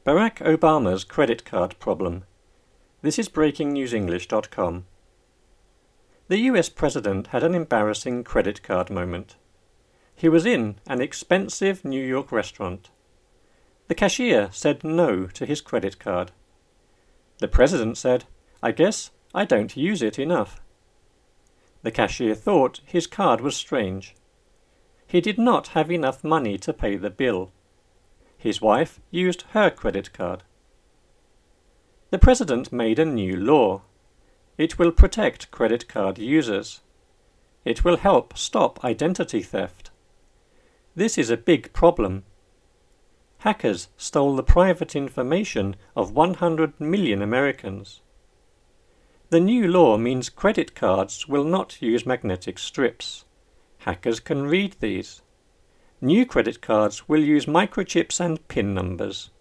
Barack Obama's credit card problem. This is BreakingNewsEnglish.com. The US President had an embarrassing credit card moment. He was in an expensive New York restaurant. The cashier said no to his credit card. The President said, "I guess I don't use it enough." The cashier thought his card was strange. He did not have enough money to pay the bill. His wife used her credit card. The President made a new law. It will protect credit card users. It will help stop identity theft. This is a big problem. Hackers stole the private information of 100 million Americans. The new law means credit cards will not use magnetic strips. Hackers can read these. New credit cards will use microchips and PIN numbers.